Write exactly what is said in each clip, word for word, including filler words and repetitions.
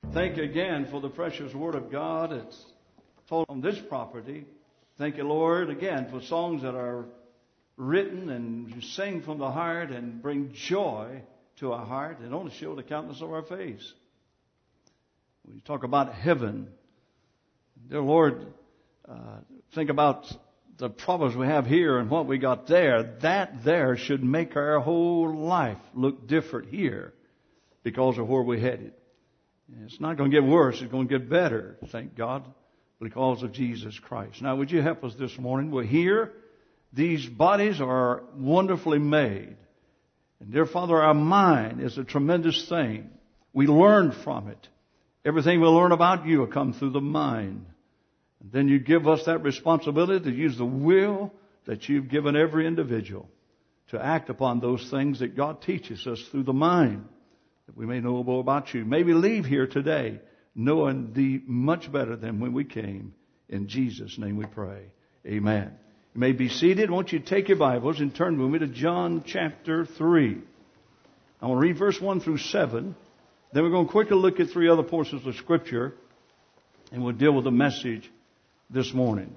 Thank you again for the precious Word of God. It's told on this property. Thank you, Lord, again for songs that are written and you sing from the heart and bring joy to our heart and only show the countenance of our face. When you talk about heaven, dear Lord, uh, think about the problems we have here and what we got there. That there should make our whole life look different here because of where we're headed. It's not going to get worse. It's going to get better, thank God, because of Jesus Christ. Now, would you help us this morning? We're here. These bodies are wonderfully made. And dear Father, our mind is a tremendous thing. We learn from it. Everything we learn about you will come through the mind. And then you give us that responsibility to use the will that you've given every individual to act upon those things that God teaches us through the mind, that we may know more about you. May we leave here today knowing thee much better than when we came. In Jesus' name we pray. Amen. You may be seated. Won't you take your Bibles and turn with me to John chapter three. I want to read verse one through seven. Then we're going to quickly look at three other portions of Scripture, and we'll deal with the message this morning.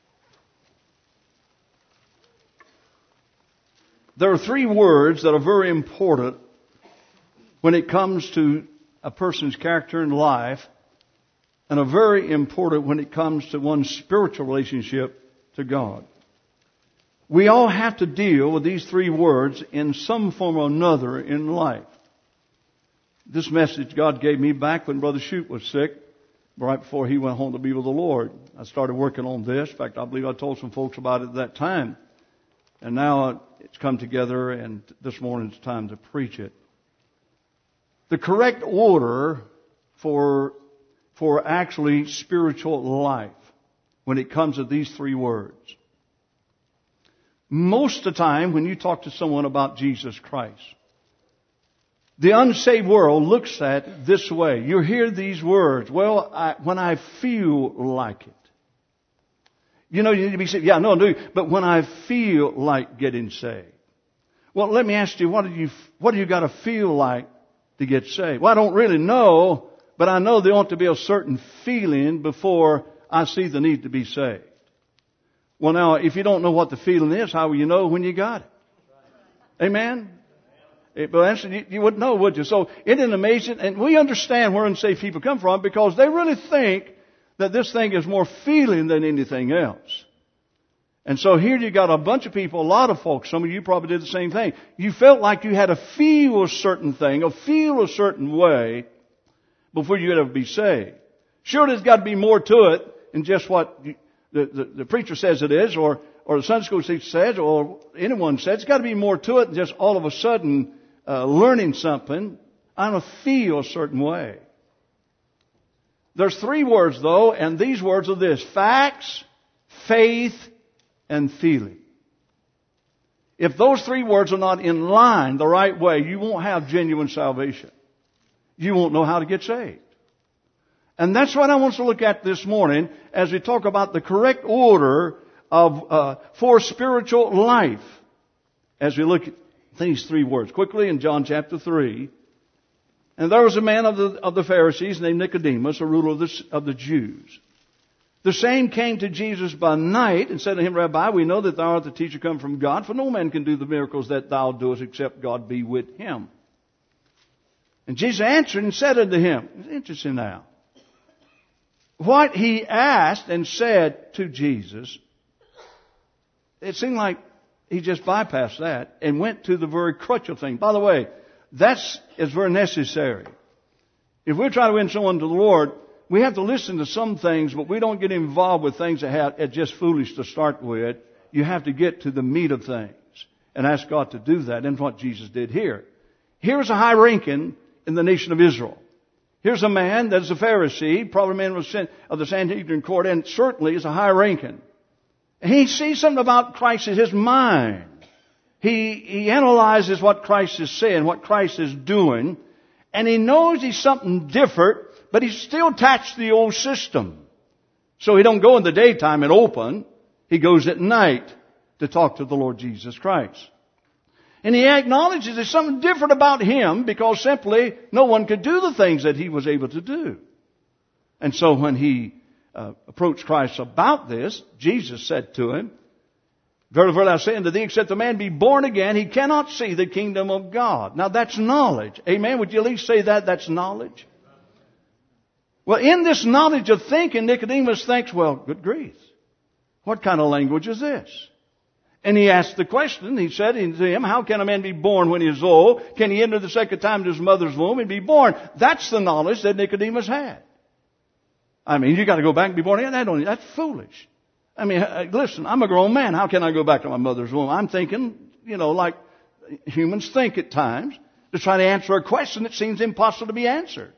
There are three words that are very important when it comes to a person's character and life, and are very important when it comes to one's spiritual relationship to God. We all have to deal with these three words in some form or another in life. This message God gave me back when Brother Shute was sick, right before he went home to be with the Lord. I started working on this. In fact, I believe I told some folks about it at that time. And now it's come together, and this morning it's time to preach it. The correct order for, for actually spiritual life when it comes to these three words. Most of the time when you talk to someone about Jesus Christ, the unsaved world looks at it this way. You hear these words, well, I, when I feel like it. You know, you need to be saved. Yeah, no, no, but when I feel like getting saved. Well, let me ask you, what do you, what do you got to feel like to get saved? Well, I don't really know, but I know there ought to be a certain feeling before I see the need to be saved. Well, now, if you don't know what the feeling is, how will you know when you got it? Amen? But you, you wouldn't know, would you? So, isn't it amazing? And we understand where unsaved people come from because they really think that this thing is more feeling than anything else. And so here you got a bunch of people, a lot of folks, some of you probably did the same thing. You felt like you had to feel a certain thing or feel a certain way before you could ever be saved. Sure, there's got to be more to it than just what you, the, the, the preacher says it is, or, or the Sunday school teacher says, or anyone says. It's got to be more to it than just all of a sudden uh, learning something. I don't feel a certain way. There's three words, though, and these words are this: facts, faith, and feeling. If those three words are not in line the right way, you won't have genuine salvation. You won't know how to get saved. And that's what I want to look at this morning as we talk about the correct order of uh, for spiritual life. As we look at these three words quickly in John chapter three. And there was a man of the of the Pharisees named Nicodemus, a ruler of the, of the Jews. The same came to Jesus by night and said to him, Rabbi, we know that thou art the teacher come from God, for no man can do the miracles that thou doest except God be with him. And Jesus answered and said unto him, it's interesting now, what he asked and said to Jesus, it seemed like he just bypassed that and went to the very crutch of thing. By the way, that's is very necessary. If we're trying to win someone to the Lord, we have to listen to some things, but we don't get involved with things that have, are just foolish to start with. You have to get to the meat of things and ask God to do that. And what Jesus did here. Here's a high ranking in the nation of Israel. Here's a man that is a Pharisee, probably a man of the Sanhedrin court, and certainly is a high ranking. He sees something about Christ in his mind. He, he analyzes what Christ is saying, what Christ is doing, and he knows he's something different, but he's still attached to the old system. So he don't go in the daytime and open. He goes at night to talk to the Lord Jesus Christ. And he acknowledges there's something different about him because simply no one could do the things that he was able to do. And so when he uh, approached Christ about this, Jesus said to him, "Verily, verily, I say unto thee, except a man be born again, he cannot see the kingdom of God." Now that's knowledge. Amen? Would you at least say that? That's knowledge. Well, in this knowledge of thinking, Nicodemus thinks, well, good grief. What kind of language is this? And he asked the question, he said to him, how can a man be born when he is old? Can he enter the second time into his mother's womb and be born? That's the knowledge that Nicodemus had. I mean, you got to go back and be born again? That don't, that's foolish. I mean, listen, I'm a grown man. How can I go back to my mother's womb? I'm thinking, you know, like humans think at times, to try to answer a question that seems impossible to be answered.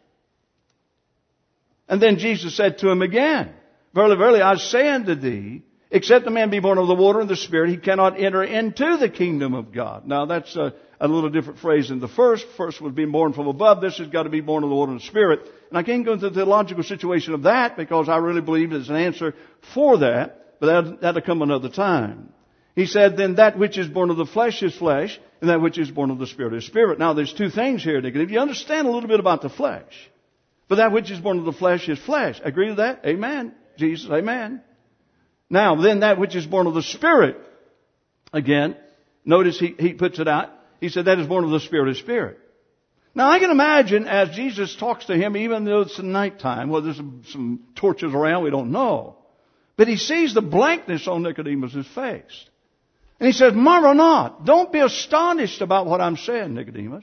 And then Jesus said to him again, "Verily, verily, I say unto thee, except a man be born of the water and the Spirit, he cannot enter into the kingdom of God." Now that's a, a little different phrase than the first. First was being born from above. This has got to be born of the water and the Spirit. And I can't go into the theological situation of that because I really believe there's an answer for that. But that, that'll come another time. He said, then that which is born of the flesh is flesh, and that which is born of the Spirit is spirit. Now there's two things here, Nick. If you understand a little bit about the flesh, but that which is born of the flesh is flesh. Agree with that? Amen. Jesus, amen. Now, then that which is born of the Spirit, again, notice he, he puts it out. He said that is born of the Spirit is spirit. Now, I can imagine as Jesus talks to him, even though it's nighttime, well, there's some, some torches around, we don't know. But he sees the blankness on Nicodemus' face. And he says, marvel not. Don't be astonished about what I'm saying, Nicodemus.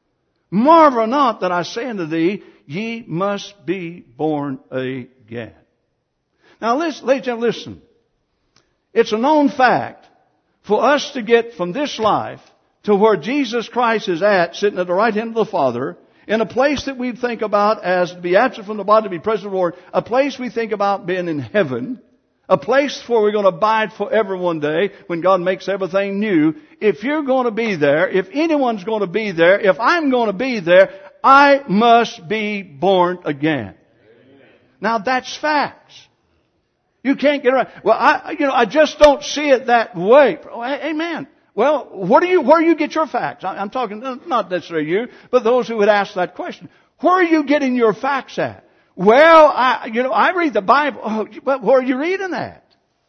Marvel not that I say unto thee, ye must be born again. Now, listen, ladies and gentlemen, listen. It's a known fact for us to get from this life to where Jesus Christ is at, sitting at the right hand of the Father, in a place that we think about as to be absent from the body, to be present with the Lord, a place we think about being in heaven, a place where we're going to abide forever one day when God makes everything new. If you're going to be there, if anyone's going to be there, if I'm going to be there, I must be born again. Amen. Now that's facts. You can't get around. Well, I, you know, I just don't see it that way. Amen. Well, where do you, where do you get your facts? I'm talking, not necessarily you, but those who would ask that question. Where are you getting your facts at? Well, I, you know, I read the Bible. Oh, but where are you reading that?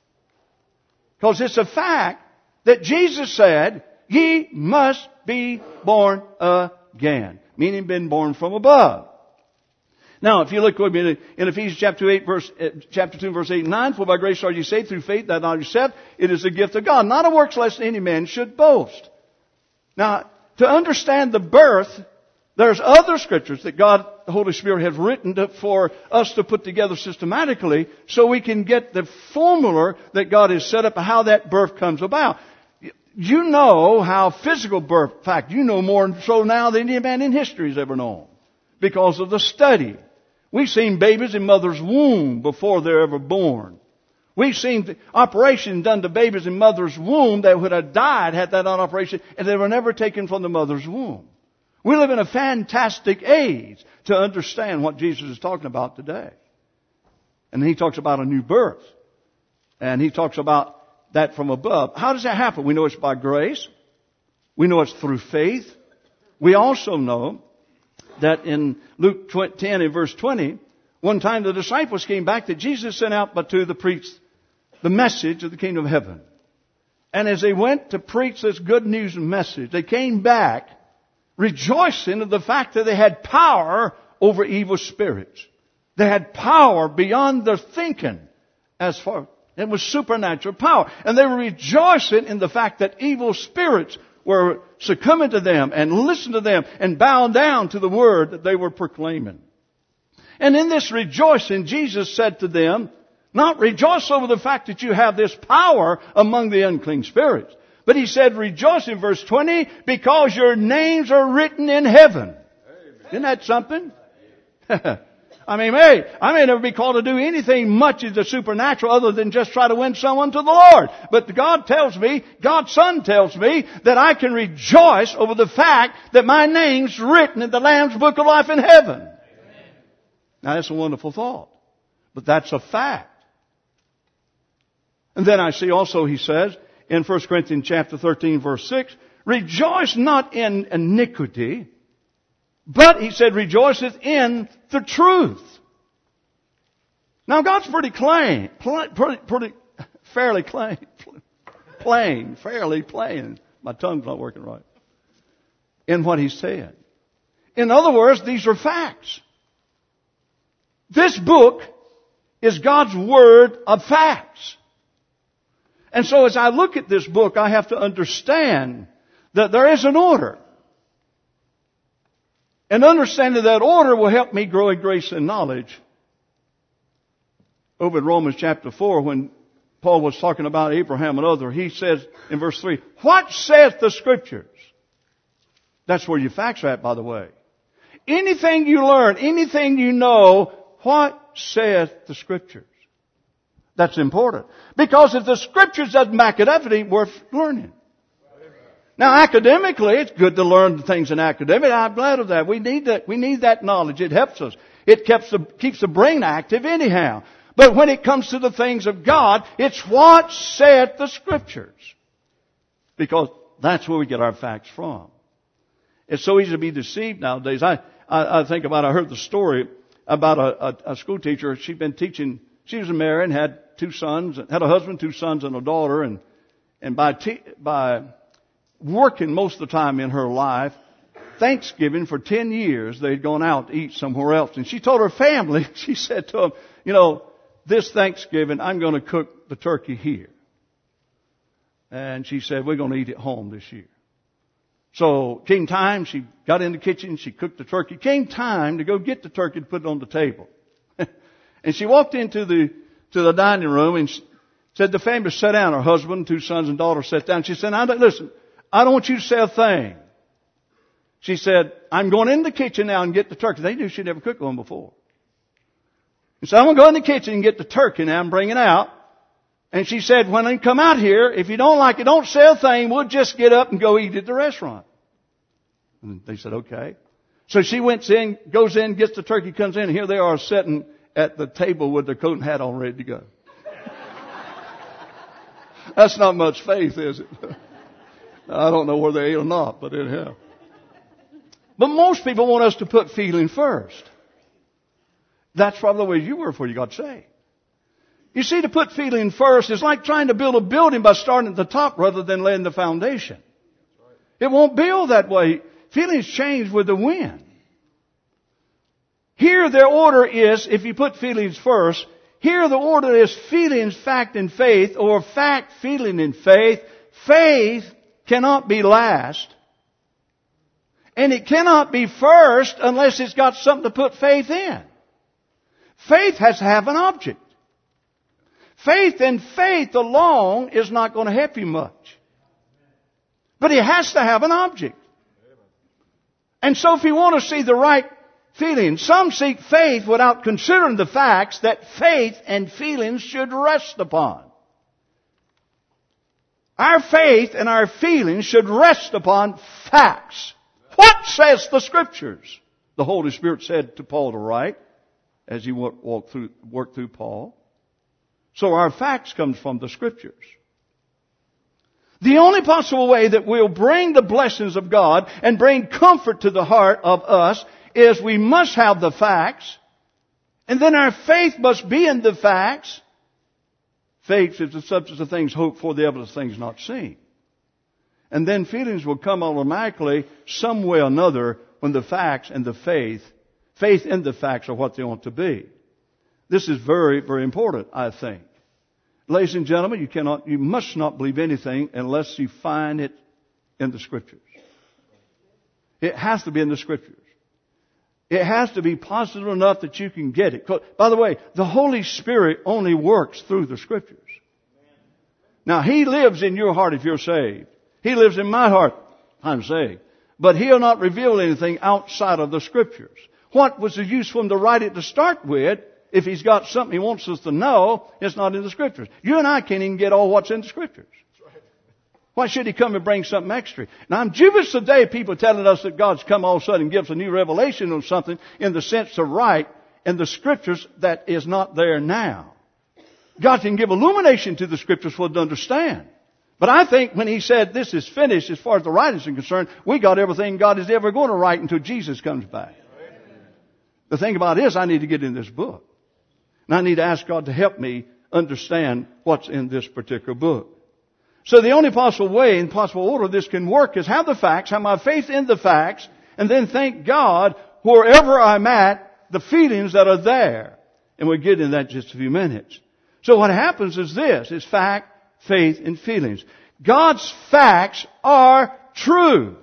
Because it's a fact that Jesus said, ye must be born again. Meaning been born from above. Now, if you look with me in Ephesians chapter eight, verse, uh, chapter two, verse eight and nine, for by grace are you saved through faith, that not yourself, it is a gift of God, not of works lest any man should boast. Now, to understand the birth, there's other scriptures that God, the Holy Spirit, has written to, for us to put together systematically so we can get the formula that God has set up, how that birth comes about. You know how physical birth, in fact, you know more so now than any man in history has ever known because of the study. We've seen babies in mother's womb before they're ever born. We've seen operations done to babies in mother's womb that would have died had that not operation, and they were never taken from the mother's womb. We live in a fantastic age to understand what Jesus is talking about today. And he talks about a new birth. And he talks about that from above. How does that happen? We know it's by grace. We know it's through faith. We also know that in Luke ten and verse twenty, one time the disciples came back that Jesus sent out but to the preach the message of the kingdom of heaven. And as they went to preach this good news message, they came back rejoicing of the fact that they had power over evil spirits. They had power beyond their thinking as far it was supernatural power. And they were rejoicing in the fact that evil spirits were succumbing to them and listened to them and bowed down to the word that they were proclaiming. And in this rejoicing, Jesus said to them, not rejoice over the fact that you have this power among the unclean spirits. But he said, rejoice in verse twenty, because your names are written in heaven. Amen. Isn't that something? I mean, hey, I may never be called to do anything much in the supernatural other than just try to win someone to the Lord. But God tells me, God's Son tells me, that I can rejoice over the fact that my name's written in the Lamb's Book of Life in heaven. Amen. Now that's a wonderful thought. But that's a fact. And then I see also, he says, in First Corinthians chapter thirteen, verse six, Rejoice not in iniquity, but, he said, rejoiceth in the truth. Now, God's pretty plain, pretty, pretty, fairly plain, plain, fairly plain. My tongue's not working right. In what He said. In other words, these are facts. This book is God's Word of facts. And so as I look at this book, I have to understand that there is an order. And understanding that order will help me grow in grace and knowledge. Over in Romans chapter four, when Paul was talking about Abraham and others, he says in verse three, what saith the Scriptures? That's where your facts are at, by the way. Anything you learn, anything you know, what saith the Scriptures? That's important. Because if the Scriptures doesn't back it up, it ain't worth learning. Now, academically, it's good to learn things in academic. I'm glad of that. We need that. We need that knowledge. It helps us. It keeps the, keeps the brain active anyhow. But when it comes to the things of God, it's what saith the Scriptures. Because that's where we get our facts from. It's so easy to be deceived nowadays. I, I, I think about, I heard the story about a, a, a school teacher. She'd been teaching, she was married and had two sons, had a husband, two sons, and a daughter. And, and by, te- by working most of the time in her life, Thanksgiving for ten years, they'd gone out to eat somewhere else. And she told her family, she said to them, you know, this Thanksgiving, I'm going to cook the turkey here. And she said, we're going to eat it home this year. So came time, she got in the kitchen, she cooked the turkey. Came time to go get the turkey to put it on the table. And she walked into the to the dining room and said the family sat down. Her husband, two sons and daughter sat down. She said, now listen, I don't want you to say a thing. She said, I'm going in the kitchen now and get the turkey. They knew she'd never cooked one before. And so I'm going to go in the kitchen and get the turkey now and bring it out. And she said, when I come out here, if you don't like it, don't say a thing. We'll just get up and go eat at the restaurant. And they said, okay. So she went in, goes in, gets the turkey, comes in, and here they are sitting at the table with their coat and hat on ready to go. That's not much faith, is it? I don't know whether they ate or not, but anyhow. But most people want us to put feeling first. That's probably the way you were before you got saved. You see, to put feeling first is like trying to build a building by starting at the top rather than laying the foundation. It won't build that way. Feelings change with the wind. Here their order is, if you put feelings first, here the order is feelings, fact, and faith, or fact, feeling, and faith. Faith cannot be last. And it cannot be first unless it's got something to put faith in. Faith has to have an object. Faith and faith alone is not going to help you much. But it has to have an object. And so if you want to see the right feeling, some seek faith without considering the facts that faith and feelings should rest upon. Our faith and our feelings should rest upon facts. What says the Scriptures? The Holy Spirit said to Paul to write as he walked through, worked through Paul. So our facts come from the Scriptures. The only possible way that we'll bring the blessings of God and bring comfort to the heart of us is we must have the facts, and then our faith must be in the facts. Faith is the substance of things hoped for, the evidence of things not seen. And then feelings will come automatically some way or another when the facts and the faith, faith and the facts are what they want to be. This is very, very important, I think. Ladies and gentlemen, you cannot, you must not believe anything unless you find it in the Scriptures. It has to be in the Scriptures. It has to be positive enough that you can get it. By the way, the Holy Spirit only works through the Scriptures. Now, He lives in your heart if you're saved. He lives in my heart, I'm saved. But He'll not reveal anything outside of the Scriptures. What was the use for Him to write it to start with if He's got something He wants us to know? It's not in the Scriptures. You and I can't even get all what's in the Scriptures. Why should He come and bring something extra? Now, I'm dubious today people telling us that God's come all of a sudden and gives a new revelation of something in the sense of right in the Scriptures that is not there now. God can give illumination to the Scriptures for us to understand. But I think when he said this is finished as far as the writing is concerned, we got everything God is ever going to write until Jesus comes back. The thing about it is I need to get in this book. And I need to ask God to help me understand what's in this particular book. So the only possible way and possible order this can work is have the facts, have my faith in the facts, and then thank God wherever I'm at, the feelings that are there. And we'll get into that in just a few minutes. So what happens is this, is fact, faith, and feelings. God's facts are true.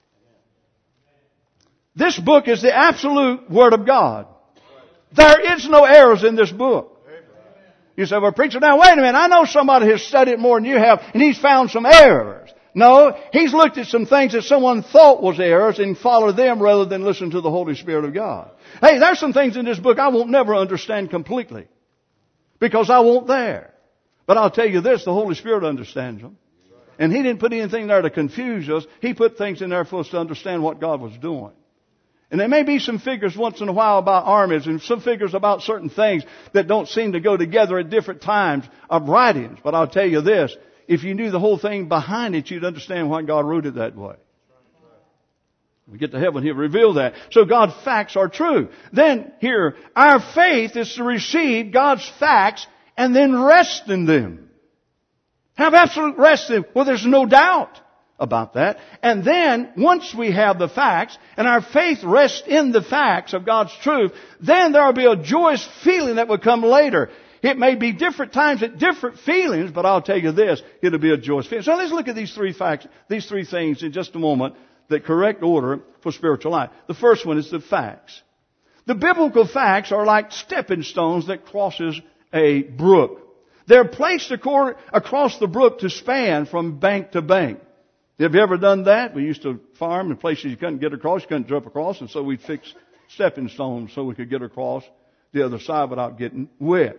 This book is the absolute Word of God. There is no errors in this book. You say, well, preacher, now wait a minute. I know somebody has studied more than you have, and he's found some errors. No, he's looked at some things that someone thought was errors and followed them rather than listen to the Holy Spirit of God. Hey, there's some things in this book I won't never understand completely because I won't there. But I'll tell you this, the Holy Spirit understands them. And He didn't put anything there to confuse us. He put things in there for us to understand what God was doing. And there may be some figures once in a while about armies and some figures about certain things that don't seem to go together at different times of writings. But I'll tell you this, if you knew the whole thing behind it, you'd understand why God wrote it that way. When we get to heaven, He'll reveal that. So God's facts are true. Then here, our faith is to receive God's facts and then rest in them. Have absolute rest in them. Well, there's no doubt about that. And then, once we have the facts, and our faith rests in the facts of God's truth, then there will be a joyous feeling that will come later. It may be different times at different feelings, but I'll tell you this, it'll be a joyous feeling. So let's look at these three facts, these three things in just a moment, the correct order for spiritual life. The first one is the facts. The biblical facts are like stepping stones that crosses a brook. They're placed across the brook to span from bank to bank. Have you ever done that? We used to farm in places you couldn't get across, you couldn't jump across, and so we'd fix stepping stones so we could get across the other side without getting wet.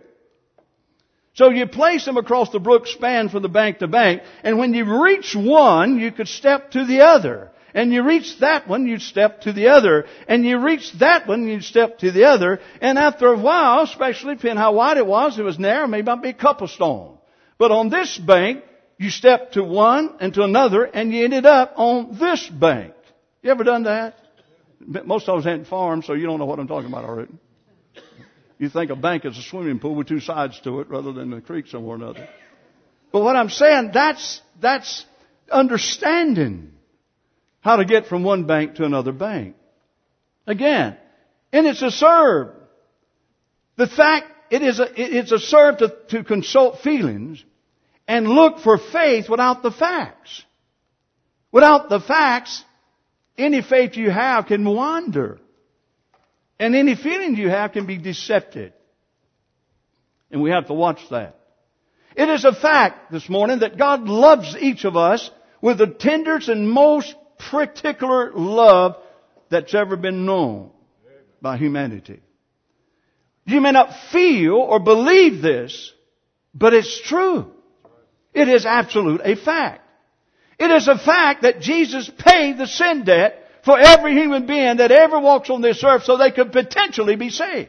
So you place them across the brook span from the bank to bank, and when you reach one, you could step to the other. And you reach that one, you'd step to the other. And you reach that one, you'd step to the other. And after a while, especially depending how wide it was, it was narrow, maybe about a couple stones. But on this bank, you step to one and to another, and you ended up on this bank. You ever done that? Most of us hadn't farmed, so you don't know what I'm talking about already. You think a bank is a swimming pool with two sides to it rather than a creek somewhere or another. But what I'm saying, that's, that's understanding how to get from one bank to another bank. Again, and it's a serve. The fact, it is a, it's a serve to, to consult feelings and look for faith without the facts. Without the facts, any faith you have can wander. And any feeling you have can be deceptive. And we have to watch that. It is a fact this morning that God loves each of us with the tenderest and most particular love that's ever been known by humanity. You may not feel or believe this, but it's true. It is absolute a fact. It is a fact that Jesus paid the sin debt for every human being that ever walks on this earth so they could potentially be saved.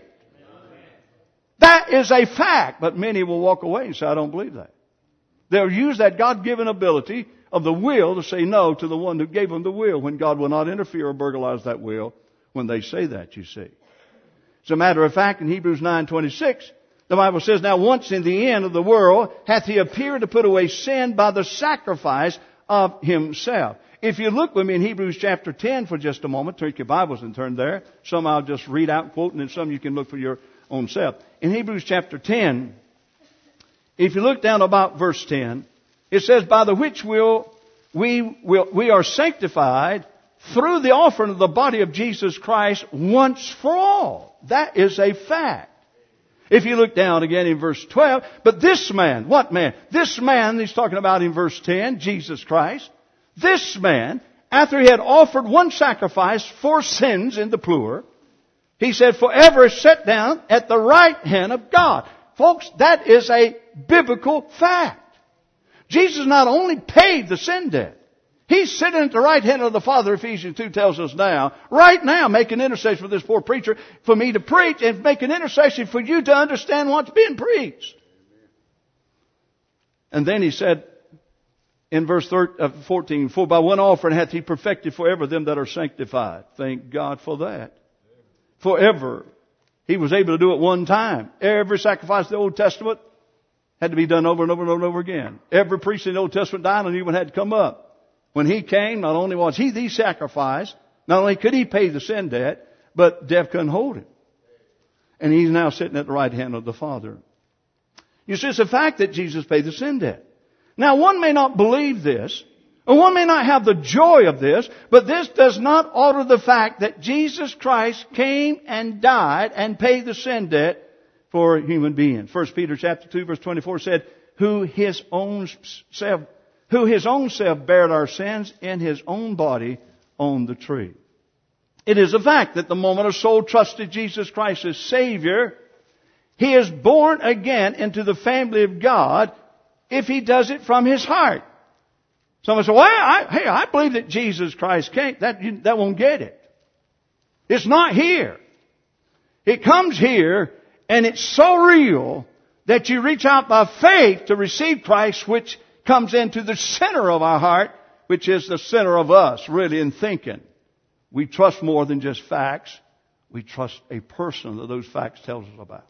That is a fact, but many will walk away and say, I don't believe that. They'll use that God-given ability of the will to say no to the one who gave them the will when God will not interfere or burglarize that will when they say that, you see. As a matter of fact, in Hebrews nine twenty-six, the Bible says, now once in the end of the world hath He appeared to put away sin by the sacrifice of Himself. If you look with me in Hebrews chapter ten for just a moment, take your Bibles and turn there. Some I'll just read out quoting, and some you can look for your own self. In Hebrews chapter ten, if you look down about verse ten, it says, by the which will we will we are sanctified through the offering of the body of Jesus Christ once for all. That is a fact. If you look down again in verse twelve, but this man, what man? This man he's talking about in verse ten, Jesus Christ. This man, after He had offered one sacrifice for sins in the poor, He said, forever set down at the right hand of God. Folks, that is a biblical fact. Jesus not only paid the sin debt, He's sitting at the right hand of the Father, Ephesians two tells us now, right now, making intercession for this poor preacher, for me to preach, and make an intercession for you to understand what's being preached. And then He said, in verse fourteen, for by one offering hath he perfected forever them that are sanctified. Thank God for that. Forever. He was able to do it one time. Every sacrifice of the Old Testament had to be done over and over and over and over again. Every priest in the Old Testament died and a new one had to come up. When he came, not only was he the sacrifice, not only could he pay the sin debt, but death couldn't hold him. And he's now sitting at the right hand of the Father. You see, it's a fact that Jesus paid the sin debt. Now, one may not believe this, or one may not have the joy of this, but this does not alter the fact that Jesus Christ came and died and paid the sin debt for human beings. First Peter chapter two verse twenty-four said, who his own self, who his own self bared our sins in his own body on the tree. It is a fact that the moment a soul trusted Jesus Christ as Savior, he is born again into the family of God if he does it from his heart. Someone says, well, I, hey, I believe that Jesus Christ came. That, you, that won't get it. It's not here. It comes here, and it's so real that you reach out by faith to receive Christ, which comes into the center of our heart, which is the center of us, really, in thinking. We trust more than just facts. We trust a person that those facts tells us about.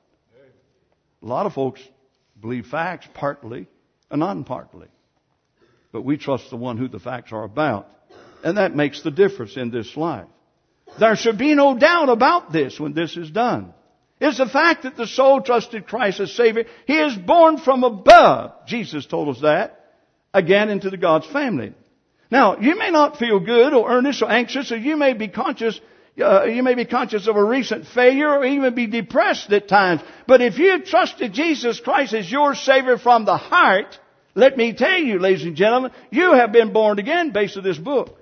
A lot of folks believe facts partly and non-partly. But we trust the one who the facts are about. And that makes the difference in this life. There should be no doubt about this when this is done. It's the fact that the soul trusted Christ as Savior. He is born from above. Jesus told us that. Again, into the God's family. Now, you may not feel good or earnest or anxious, or you may be conscious, uh, you may be conscious of a recent failure or even be depressed at times. But if you have trusted Jesus Christ as your Savior from the heart, let me tell you, ladies and gentlemen, you have been born again based on this book.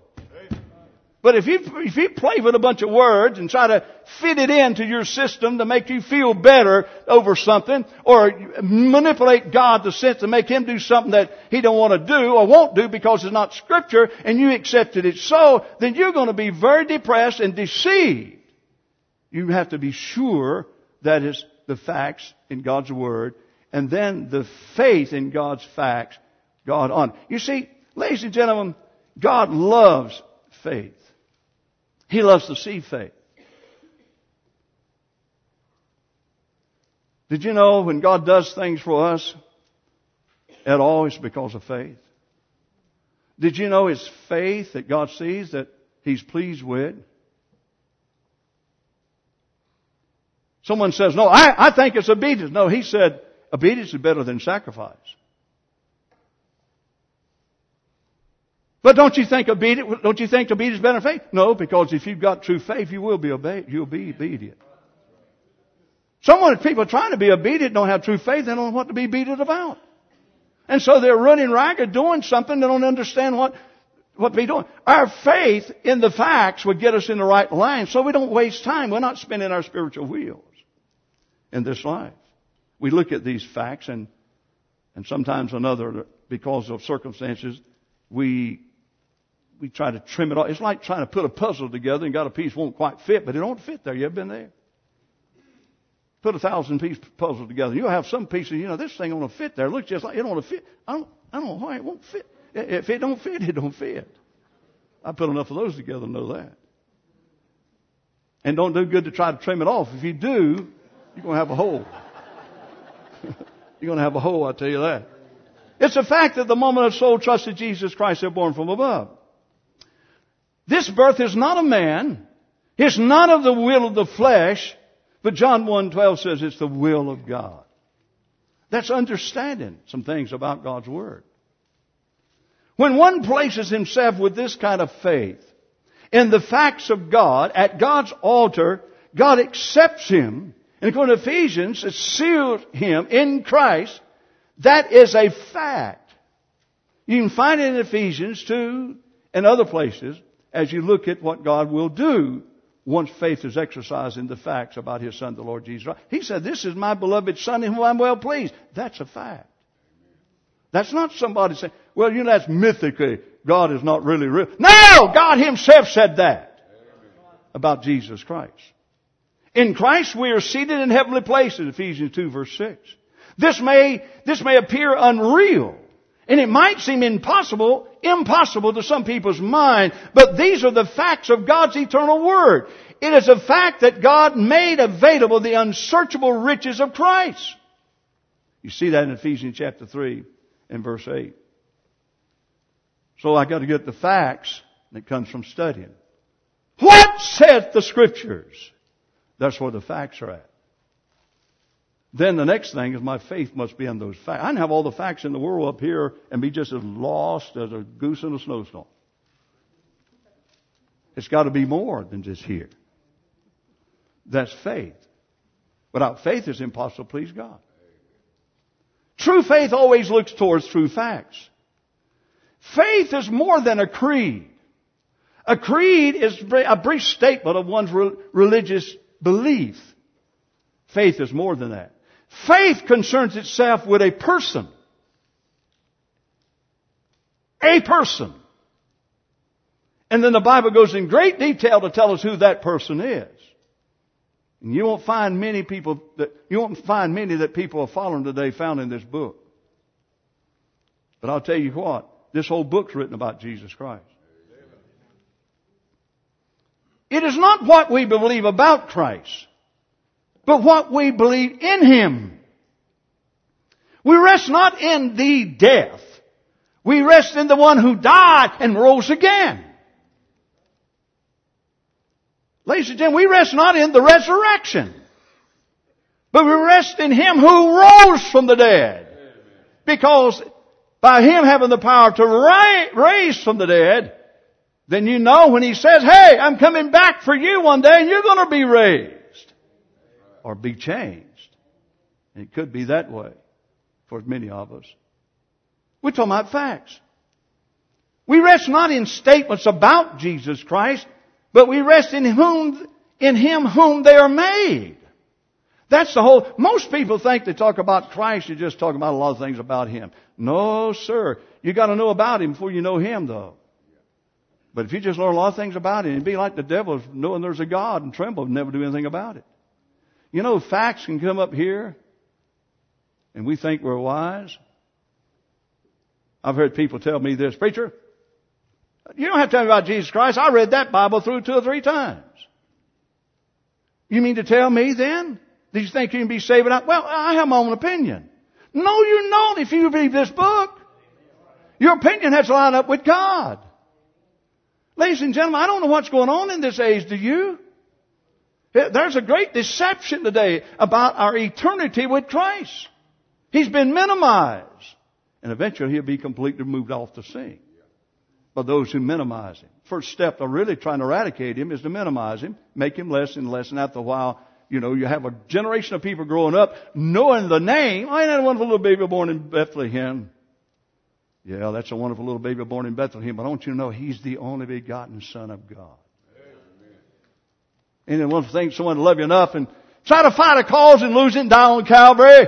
But if you, if you play with a bunch of words and try to fit it into your system to make you feel better over something, or manipulate God to sense to make Him do something that He don't want to do or won't do because it's not Scripture, and you accepted it so, then you're going to be very depressed and deceived. You have to be sure that it's the facts in God's Word, and then the faith in God's facts, God on. You see, ladies and gentlemen, God loves faith. He loves to see faith. Did you know when God does things for us at all, it's because of faith? Did you know it's faith that God sees that He's pleased with? Someone says, no, I, I think it's obedience. No, He said obedience is better than sacrifice. But don't you think obedience, don't you think obedience is better than faith? No, because if you've got true faith, you will be obeyed. You'll be obedient. Someone, if people are trying to be obedient don't have true faith, they don't know what to be obedient about. And so they're running ragged doing something they don't understand what, what to be doing. Our faith in the facts would get us in the right line so we don't waste time. We're not spinning our spiritual wheels in this life. We look at these facts and, and sometimes another, because of circumstances, we We try to trim it off. It's like trying to put a puzzle together and got a piece won't quite fit, but it don't fit there. You ever been there? Put a thousand piece puzzle together. You'll have some pieces, you know, this thing don't fit there. It looks just like it don't fit. I don't, I don't know why it won't fit. If it don't fit, it don't fit. I put enough of those together to know that. And don't do good to try to trim it off. If you do, you're going to have a hole. You're going to have a hole, I tell you that. It's a fact that the moment a soul trusted Jesus Christ, they're born from above. This birth is not a man. It's not of the will of the flesh. But John one twelve says it's the will of God. That's understanding some things about God's Word. When one places himself with this kind of faith in the facts of God at God's altar, God accepts him. And according to Ephesians, it sealed him in Christ. That is a fact. You can find it in Ephesians two and other places as you look at what God will do once faith is exercised in the facts about His Son, the Lord Jesus Christ. He said, this is my beloved Son in whom I'm well pleased. That's a fact. That's not somebody saying, well, you know, that's mythically. God is not really real. No! God Himself said that about Jesus Christ. In Christ we are seated in heavenly places, Ephesians two verse six. This may, this may appear unreal. And it might seem impossible, impossible to some people's mind, but these are the facts of God's eternal Word. It is a fact that God made available the unsearchable riches of Christ. You see that in Ephesians chapter three and verse eight. So I got to get the facts that comes from studying. What saith the Scriptures? That's where the facts are at. Then the next thing is my faith must be in those facts. I can have all the facts in the world up here and be just as lost as a goose in a snowstorm. It's got to be more than just here. That's faith. Without faith, it's impossible to please God. True faith always looks towards true facts. Faith is more than a creed. A creed is a brief statement of one's religious belief. Faith is more than that. Faith concerns itself with a person. A person. And then the Bible goes in great detail to tell us who that person is. And you won't find many people that, you won't find many that people are following today found in this book. But I'll tell you what, this whole book's written about Jesus Christ. It is not what we believe about Christ, but what we believe in Him. We rest not in the death. We rest in the one who died and rose again. Ladies and gentlemen, we rest not in the resurrection, but we rest in Him who rose from the dead. Because by Him having the power to raise from the dead, then you know when He says, hey, I'm coming back for you one day and you're going to be raised. Or be changed. And it could be that way for many of us. We're talking about facts. We rest not in statements about Jesus Christ, but we rest in whom, in Him whom they are made. That's the whole, most people think they talk about Christ, you're just talking about a lot of things about Him. No, sir. You got to know about Him before you know Him, though. But if you just learn a lot of things about Him, it'd be like the devil knowing there's a God and tremble and never do anything about it. You know, facts can come up here, and we think we're wise. I've heard people tell me this, preacher, you don't have to tell me about Jesus Christ. I read that Bible through two or three times. You mean to tell me then? Do you think you can be saved without? Well, I have my own opinion. No, you don't if you read this book. Your opinion has to line up with God. Ladies and gentlemen, I don't know what's going on in this age, do you? There's a great deception today about our eternity with Christ. He's been minimized. And eventually He'll be completely moved off the scene by those who minimize Him. First step of really trying to eradicate Him is to minimize Him, make Him less and less. And after a while, you know, you have a generation of people growing up knowing the name. Oh, ain't that a wonderful little baby born in Bethlehem? Yeah, that's a wonderful little baby born in Bethlehem. But don't you know He's the only begotten Son of God? And then one thing, someone to love you enough and try to fight a cause and lose it and die on Calvary.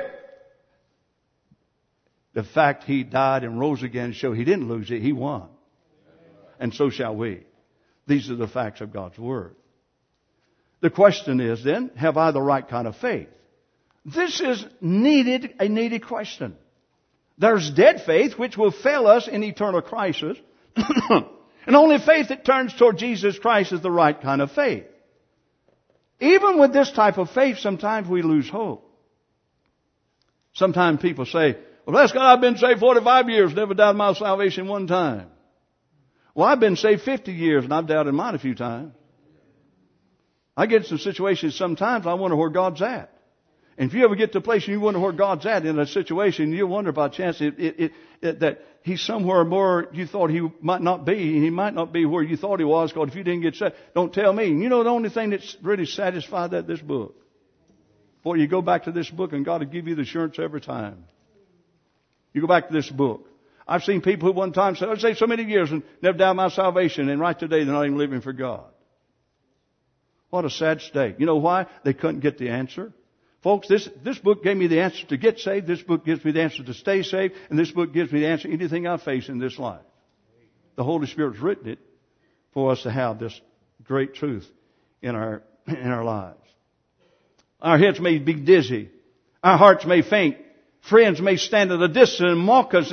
The fact He died and rose again show He didn't lose it, He won. And so shall we. These are the facts of God's Word. The question is then, have I the right kind of faith? This is needed, a needed question. There's dead faith which will fail us in eternal crisis. And only faith that turns toward Jesus Christ is the right kind of faith. Even with this type of faith, sometimes we lose hope. Sometimes people say, well, bless God, I've been saved forty-five years, never doubted my salvation one time. Well, I've been saved fifty years, and I've doubted mine a few times. I get in some situations sometimes, I wonder where God's at. And if you ever get to a place and you wonder where God's at in a situation, you wonder by chance it, it, it, it, that He's somewhere more you thought He might not be. He might not be where you thought He was, because if you didn't get saved, don't tell me. You know the only thing that's really satisfied that this book. Boy, you go back to this book and God will give you the assurance every time. You go back to this book. I've seen people who one time said, I've saved so many years and never doubted my salvation, and right today they're not even living for God. What a sad state. You know why? They couldn't get the answer. Folks, this, this book gave me the answer to get saved. This book gives me the answer to stay saved. And this book gives me the answer to anything I face in this life. The Holy Spirit's written it for us to have this great truth in our, in our lives. Our heads may be dizzy. Our hearts may faint. Friends may stand at a distance and mock us. And it,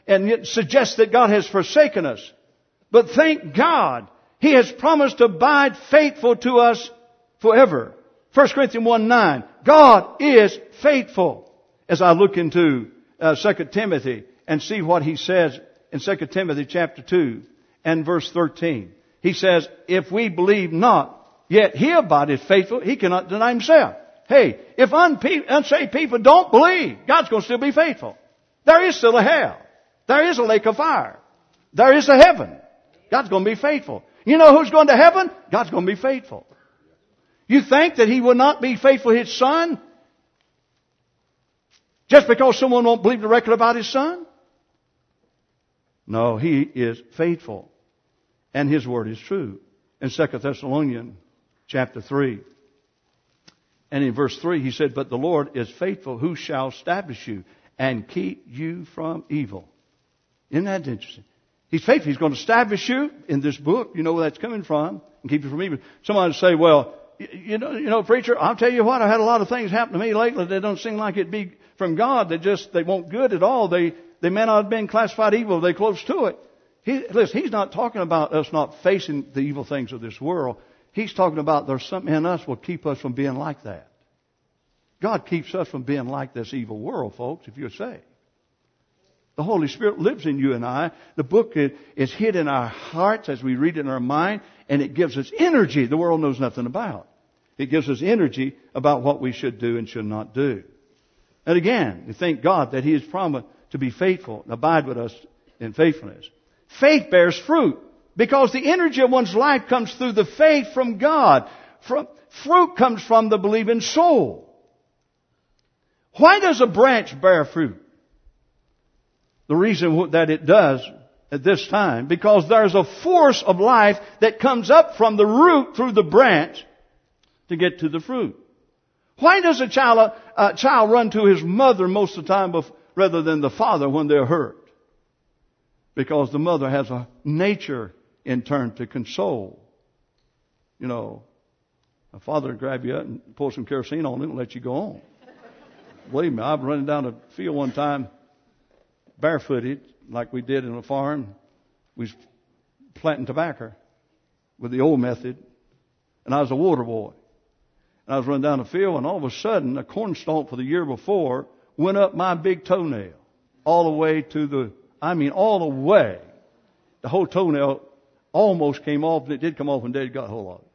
and it suggests that God has forsaken us. But thank God, He has promised to abide faithful to us forever. First Corinthians one nine. God is faithful. As I look into uh, Second Timothy and see what he says in Second Timothy chapter two and verse thirteen. He says, if we believe not, yet He abideth faithful, He cannot deny Himself. Hey, if unpe- unsaved people don't believe, God's going to still be faithful. There is still a hell. There is a lake of fire. There is a heaven. God's going to be faithful. You know who's going to heaven? God's going to be faithful. You think that He will not be faithful to His Son? Just because someone won't believe the record about His Son? No, He is faithful. And His Word is true. In Second Thessalonians chapter three. And in verse three he said, but the Lord is faithful, who shall establish you and keep you from evil. Isn't that interesting? He's faithful. He's going to establish you in this book. You know where that's coming from. And keep you from evil. Someone would say, well, you know, you know, preacher, I'll tell you what, I had a lot of things happen to me lately that don't seem like it'd be from God. They just, they won't good at all. They, they may not have been classified evil. They're close to it. He, listen, He's not talking about us not facing the evil things of this world. He's talking about there's something in us will keep us from being like that. God keeps us from being like this evil world, folks, if you're saved. The Holy Spirit lives in you and I. The book is, is hid in our hearts as we read it in our mind, and it gives us energy the world knows nothing about. It gives us energy about what we should do and should not do. And again, we thank God that He has promised to be faithful and abide with us in faithfulness. Faith bears fruit because the energy of one's life comes through the faith from God. From, fruit comes from the believing soul. Why does a branch bear fruit? The reason that it does at this time, because there's a force of life that comes up from the root through the branch to get to the fruit. Why does a child, a child run to his mother most of the time rather than the father when they're hurt? Because the mother has a nature in turn to console. You know, a father will grab you up and pour some kerosene on it and let you go on. Believe me, I was running down a field one time, barefooted, like we did in a farm. We was planting tobacco with the old method. And I was a water boy. And I was running down the field, and all of a sudden, a corn stalk for the year before went up my big toenail. All the way to the, I mean, all the way. The whole toenail almost came off, and it did come off, and Dad got a hold of it.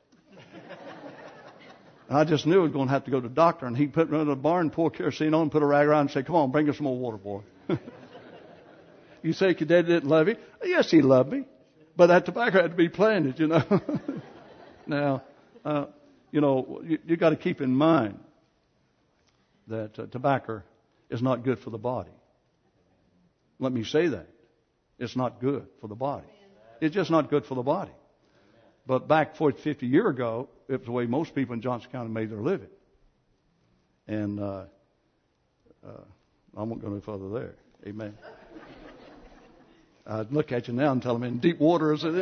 And I just knew I was going to have to go to the doctor, and he put me in the barn, pour kerosene on, put a rag around, and say, come on, bring us some more water, boy. You say your dad didn't love you? Yes, he loved me. But that tobacco had to be planted, you know. Now, uh, you know, you, you got to keep in mind that uh, tobacco is not good for the body. Let me say that. It's not good for the body. It's just not good for the body. But back forty, fifty years ago, it was the way most people in Johnson County made their living. And uh, uh, I won't go any further there. Amen. I'd look at you now and tell them in deep water as it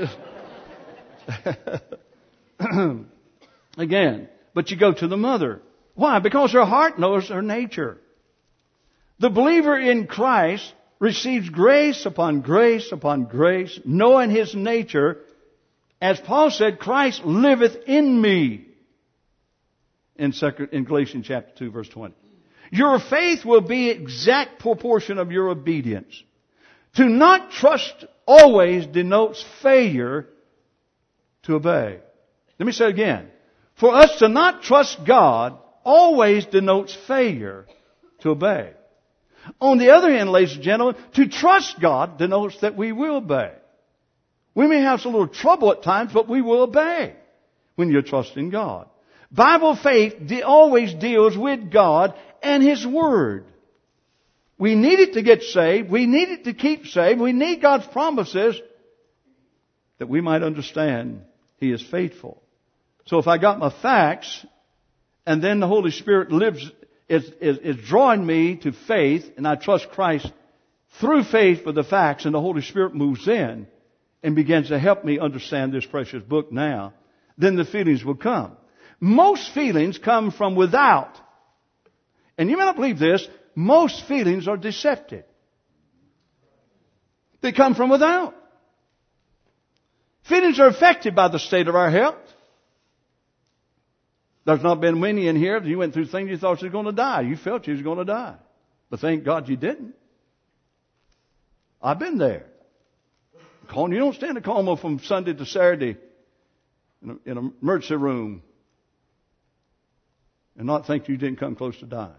is. Again, but you go to the mother. Why? Because her heart knows her nature. The believer in Christ receives grace upon grace upon grace, knowing his nature. As Paul said, Christ liveth in me. In, second, in Galatians chapter two, verse twenty. Your faith will be exact proportion of your obedience. To not trust always denotes failure to obey. Let me say it again. For us to not trust God always denotes failure to obey. On the other hand, ladies and gentlemen, to trust God denotes that we will obey. We may have some little trouble at times, but we will obey when you're trusting God. Bible faith de- always deals with God and His Word. We need it to get saved. We need it to keep saved. We need God's promises that we might understand He is faithful. So if I got my facts and then the Holy Spirit lives, is, is, is drawing me to faith and I trust Christ through faith with the facts and the Holy Spirit moves in and begins to help me understand this precious book now, then the feelings will come. Most feelings come from without. And you may not believe this, most feelings are deceptive. They come from without. Feelings are affected by the state of our health. There's not been many in here that you went through things you thought you were going to die. You felt you was going to die. But thank God you didn't. I've been there. You don't stand a coma from Sunday to Saturday in an in a emergency room and not think you didn't come close to dying.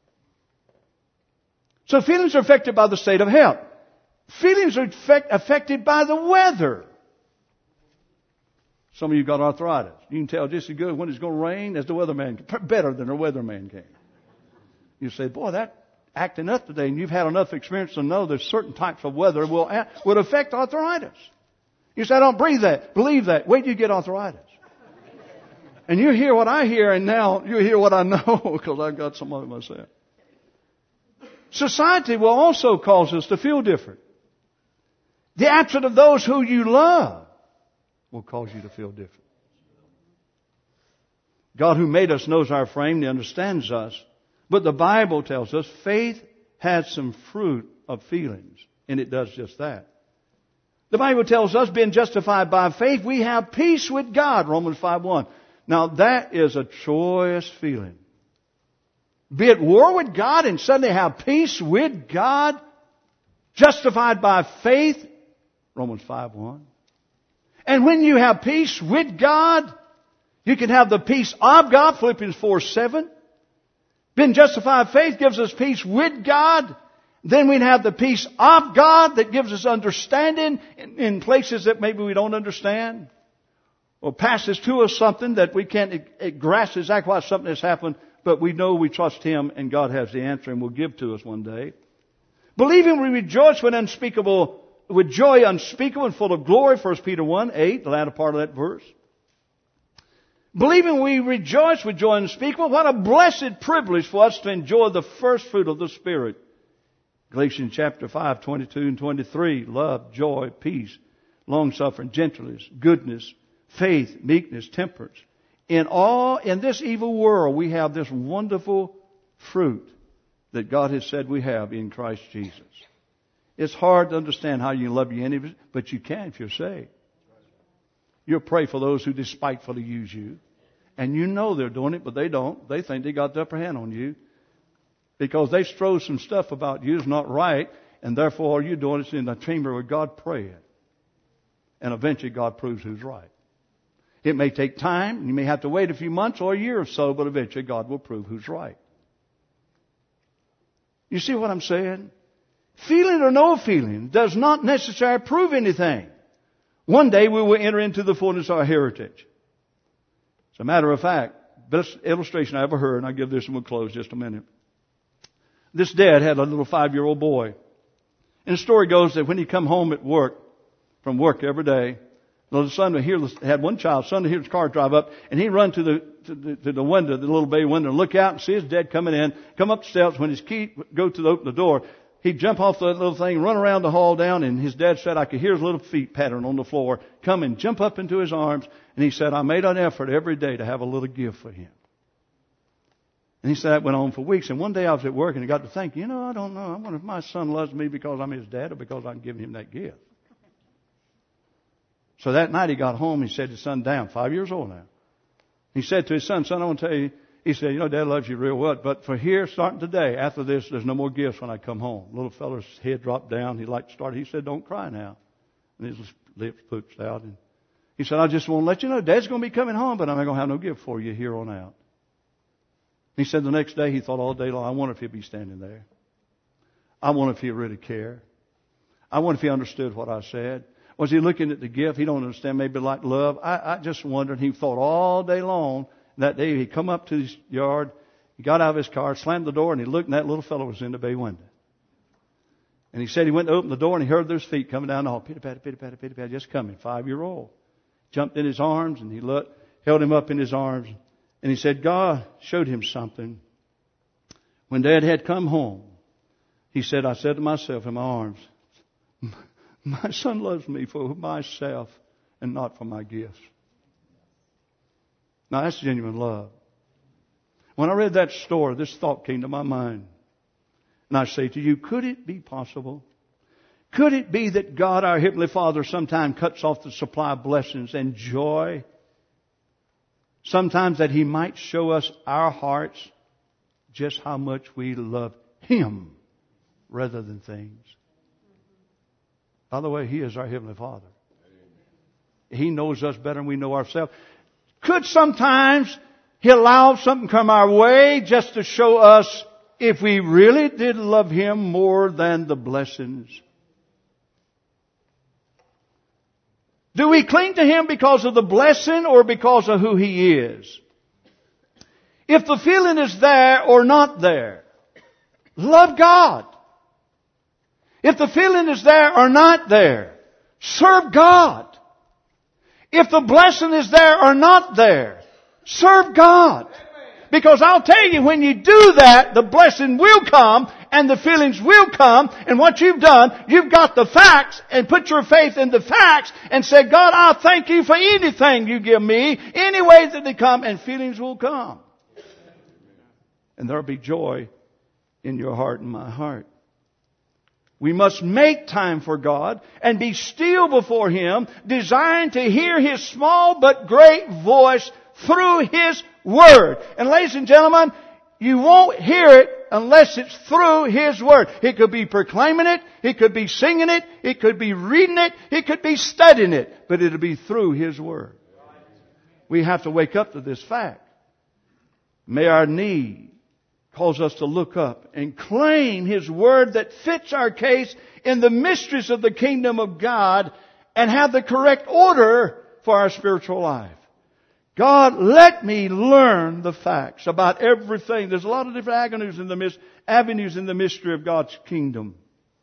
So feelings are affected by the state of health. Feelings are affect, affected by the weather. Some of you got arthritis. You can tell just as good when it's going to rain as the weatherman, better than the weatherman can. You say, boy, that acting up today, and you've had enough experience to know there's certain types of weather will would affect arthritis. You say, I don't breathe that, believe that. Wait till you get arthritis. And you hear what I hear, and now you hear what I know because I've got some of it myself. Society will also cause us to feel different. The absence of those who you love will cause you to feel different. God who made us knows our frame. He understands us. But the Bible tells us faith has some fruit of feelings. And it does just that. The Bible tells us being justified by faith, we have peace with God. Romans five one. Now that is a joyous feeling. Be at war with God and suddenly have peace with God. Justified by faith. Romans five one. And when you have peace with God, you can have the peace of God. Philippians four seven. Being justified faith gives us peace with God. Then we have the peace of God that gives us understanding in, in places that maybe we don't understand. Or passes to us something that we can't it, it grasp exactly why something has happened, but we know we trust Him and God has the answer and will give to us one day. Believing we rejoice with unspeakable with joy unspeakable and full of glory, First Peter one eight, the latter part of that verse. Believing we rejoice with joy unspeakable. What a blessed privilege for us to enjoy the first fruit of the Spirit. Galatians chapter five, twenty-two and twenty-three. Love, joy, peace, long-suffering, gentleness, goodness, faith, meekness, temperance. In all, in this evil world, we have this wonderful fruit that God has said we have in Christ Jesus. It's hard to understand how you can love your enemies, but you can if you're saved. You'll pray for those who despitefully use you. And you know they're doing it, but they don't. They think they got the upper hand on you. Because they throw some stuff about you is not right, and therefore all you're doing is in the chamber with God praying. And eventually God proves who's right. It may take time, you may have to wait a few months or a year or so, but eventually God will prove who's right. You see what I'm saying? Feeling or no feeling does not necessarily prove anything. One day we will enter into the fullness of our heritage. As a matter of fact, best illustration I ever heard, and I'll give this and we'll close just a minute. This dad had a little five-year-old boy. And the story goes that when he come home at work, from work every day, the son would hear, had one child, son would hear his car drive up, and he'd run to the, to the, to the window, the little bay window, and look out and see his dad coming in, come up the steps. When his key go to open the door, he'd jump off the little thing, run around the hall down, and his dad said, I could hear his little feet pattering on the floor, come and jump up into his arms, and he said, I made an effort every day to have a little gift for him. And he said that went on for weeks, and one day I was at work, and I got to think, you know, I don't know, I wonder if my son loves me because I'm his dad or because I'm giving him that gift. So that night he got home, he said to his son, down, five years old now. He said to his son, son, I want to tell you, he said, you know, Dad loves you real well, but for here, starting today, after this, there's no more gifts when I come home. Little fella's head dropped down. He liked to start. He said, don't cry now. And his lips pooched out. And he said, I just want to let you know, Dad's going to be coming home, but I'm not going to have no gift for you here on out. He said the next day, he thought all day long, I wonder if he'd be standing there. I wonder if he'd really care. I wonder if he understood what I said. Was he looking at the gift? He don't understand, maybe like love. I, I just wondered. He thought all day long. That day he come up to his yard, he got out of his car, slammed the door, and he looked, and that little fellow was in the bay window. And he said he went to open the door, and he heard those feet coming down the hall. Pitty-patty, pitty-patty, pitty-patty, just coming, five-year-old. Jumped in his arms, and he looked, held him up in his arms. And he said God showed him something. When Dad had come home, he said, I said to myself in my arms, my son loves me for myself and not for my gifts. Now that's genuine love. When I read that story, this thought came to my mind. And I say to you, could it be possible? Could it be that God, our Heavenly Father, sometimes cuts off the supply of blessings and joy? Sometimes that He might show us our hearts just how much we love Him rather than things. By the way, He is our Heavenly Father. He knows us better than we know ourselves. Could sometimes He allow something come our way just to show us if we really did love Him more than the blessings? Do we cling to Him because of the blessing or because of who He is? If the feeling is there or not there, love God. If the feeling is there or not there, serve God. If the blessing is there or not there, serve God. Because I'll tell you, when you do that, the blessing will come and the feelings will come. And what you've done, you've got the facts and put your faith in the facts and said, God, I thank you for anything you give me, any way that they come, and feelings will come. And there'll be joy in your heart and my heart. We must make time for God and be still before Him, desiring to hear His small but great voice through His Word. And ladies and gentlemen, you won't hear it unless it's through His Word. He could be proclaiming it, He could be singing it, He could be reading it, He could be studying it, but it'll be through His Word. We have to wake up to this fact. May our need cause us to look up and claim His Word that fits our case in the mysteries of the kingdom of God and have the correct order for our spiritual life. God, let me learn the facts about everything. There's a lot of different avenues in the, avenues in the mystery of God's kingdom.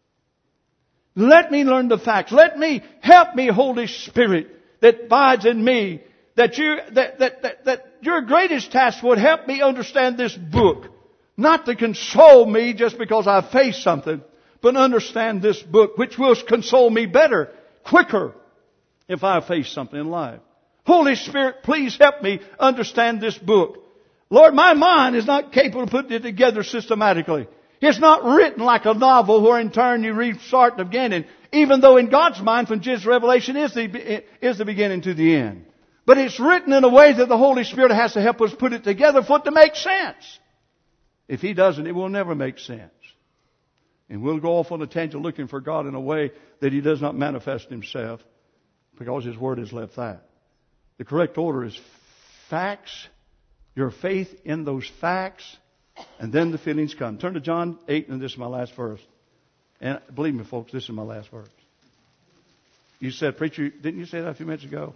Let me learn the facts. Let me, help me, Holy Spirit, that abides in me, that, you, that, that, that, that your greatest task would help me understand this book. Not to console me just because I face something, but understand this book, which will console me better, quicker, if I face something in life. Holy Spirit, please help me understand this book. Lord, my mind is not capable of putting it together systematically. It's not written like a novel where in turn you read start to beginning, even though in God's mind from Genesis to Revelation is the, is the beginning to the end. But it's written in a way that the Holy Spirit has to help us put it together for it to make sense. If He doesn't, it will never make sense. And we'll go off on a tangent looking for God in a way that He does not manifest Himself because His Word has left that. The correct order is facts, your faith in those facts, and then the feelings come. Turn to John eight, and this is my last verse. And believe me, folks, this is my last verse. You said, preacher, didn't you say that a few minutes ago?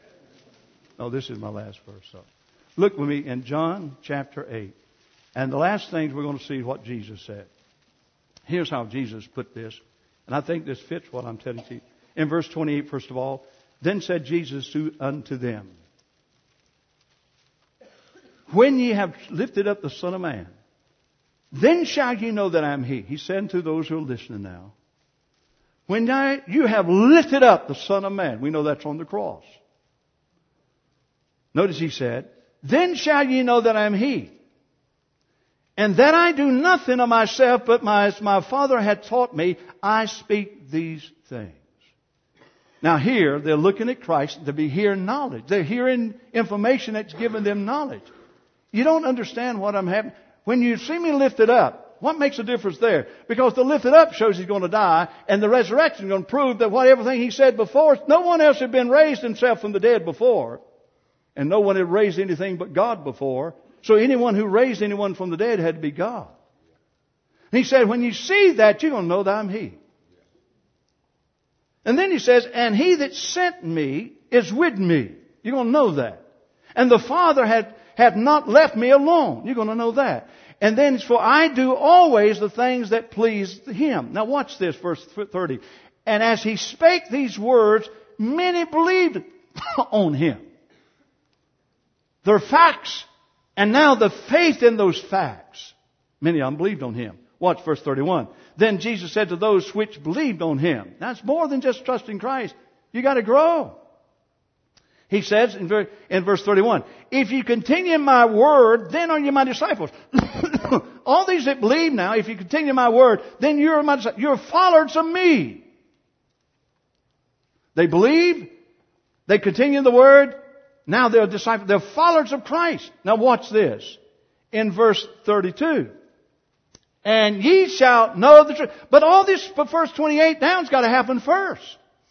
No, this is my last verse. So look with me in John chapter eight. And the last things we're going to see is what Jesus said. Here's how Jesus put this. And I think this fits what I'm telling you. In verse twenty-eight, first of all, then said Jesus to, unto them, when ye have lifted up the Son of Man, then shall ye know that I am He. He said to those who are listening now, when I, you have lifted up the Son of Man, we know that's on the cross. Notice He said, then shall ye know that I am He. And that I do nothing of myself, but my, as my Father had taught me, I speak these things. Now here, they're looking at Christ to be hearing knowledge. They're hearing information that's given them knowledge. You don't understand what I'm having. When you see me lifted up, what makes a difference there? Because the lifted up shows He's going to die, and the resurrection is going to prove that what everything He said before, no one else had been raised Himself from the dead before, and no one had raised anything but God before. So anyone who raised anyone from the dead had to be God. And He said, when you see that, you're going to know that I'm He. And then He says, and He that sent me is with me. You're going to know that. And the Father had, had not left me alone. You're going to know that. And then it's for I do always the things that please Him. Now watch this, verse thirty. And as He spake these words, many believed on Him. They're facts. And now the faith in those facts. Many of them believed on Him. Watch verse thirty-one. Then Jesus said to those which believed on Him. Now it's more than just trusting Christ. You got to grow. He says in verse thirty-one, if you continue in my word, then are you my disciples. All these that believe now, if you continue in my word, then you're my disciples. You're followers of me. They believe. They continue the Word. Now they're disciples. They're followers of Christ. Now watch this. In verse thirty-two. And ye shall know the truth. But all this, but verse twenty-eight down's got to happen first.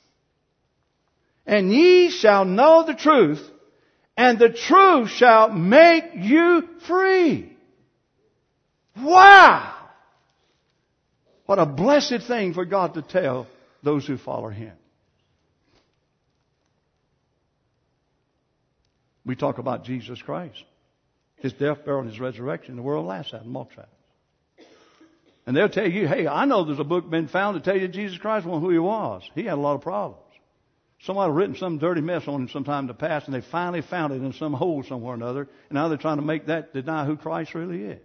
And ye shall know the truth, and the truth shall make you free. Wow! What a blessed thing for God to tell those who follow Him. We talk about Jesus Christ. His death, burial, and His resurrection. The world laughs at Him, mocks at Him. And they'll tell you, hey, I know there's a book been found to tell you Jesus Christ wasn't who He was. He had a lot of problems. Somebody had written some dirty mess on Him sometime in the past, and they finally found it in some hole somewhere or another. And now they're trying to make that deny who Christ really is.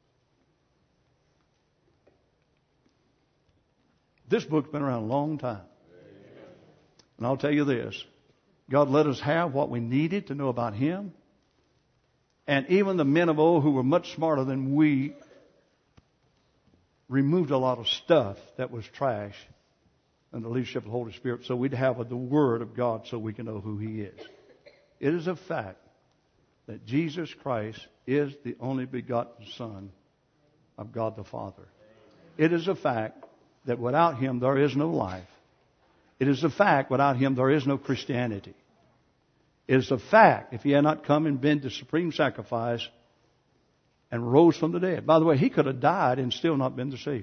This book's been around a long time. And I'll tell you this. God let us have what we needed to know about Him. And even the men of old who were much smarter than we removed a lot of stuff that was trash under the leadership of the Holy Spirit so we'd have the Word of God so we can know who He is. It is a fact that Jesus Christ is the only begotten Son of God the Father. It is a fact that without Him there is no life. It is a fact without Him there is no Christianity. It is a fact if He had not come and been the supreme sacrifice and rose from the dead. By the way, He could have died and still not been the Savior.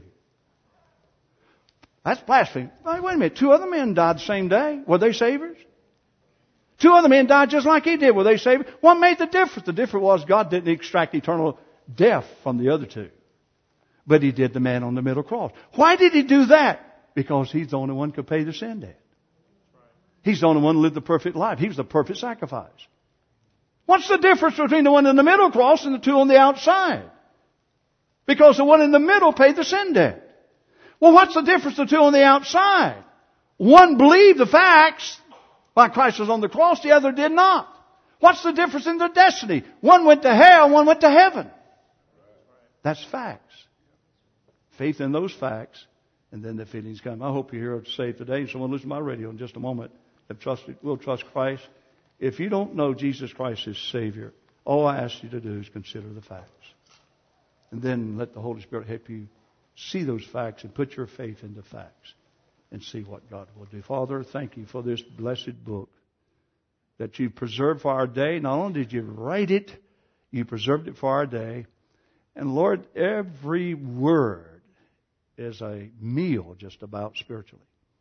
That's blasphemy. Wait a minute. Two other men died the same day. Were they Saviors? Two other men died just like He did. Were they Saviors? What made the difference? The difference was God didn't extract eternal death from the other two. But He did the man on the middle cross. Why did He do that? Because He's the only one who could pay the sin debt. He's the only one who lived the perfect life. He was the perfect sacrifice. What's the difference between the one in the middle cross and the two on the outside? Because the one in the middle paid the sin debt. Well, what's the difference between the two on the outside? One believed the facts, why Christ was on the cross, the other did not. What's the difference in their destiny? One went to hell, one went to heaven. That's facts. Faith in those facts, and then the feelings come. I hope you're here to say today, someone listen to my radio in just a moment, that trusted, will trust Christ. If you don't know Jesus Christ as Savior, all I ask you to do is consider the facts. And then let the Holy Spirit help you see those facts and put your faith in the facts and see what God will do. Father, thank You for this blessed book that You preserved for our day. Not only did You write it, You preserved it for our day. And Lord, every word is a meal just about spiritually.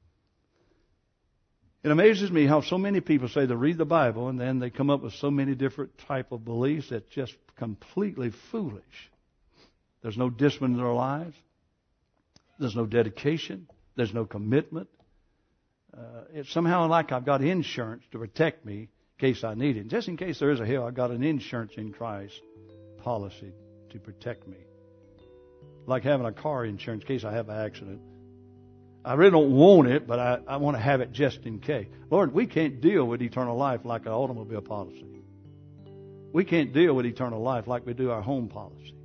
It amazes me how so many people say they read the Bible and then they come up with so many different type of beliefs that's just completely foolish. There's no discipline in their lives. There's no dedication. There's no commitment. Uh, it's somehow like I've got insurance to protect me in case I need it. Just in case there is a hell, I've got an insurance in Christ policy to protect me. Like having a car insurance in case I have an accident. I really don't want it, but I, I want to have it just in case. Lord, we can't deal with eternal life like an automobile policy. We can't deal with eternal life like we do our home policy.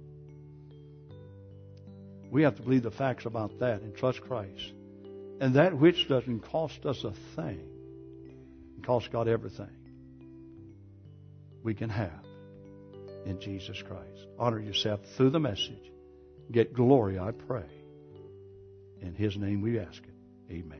We have to believe the facts about that and trust Christ. And that which doesn't cost us a thing, it costs God everything, we can have in Jesus Christ. Honor yourself through the message. Get glory, I pray. In His name we ask it. Amen.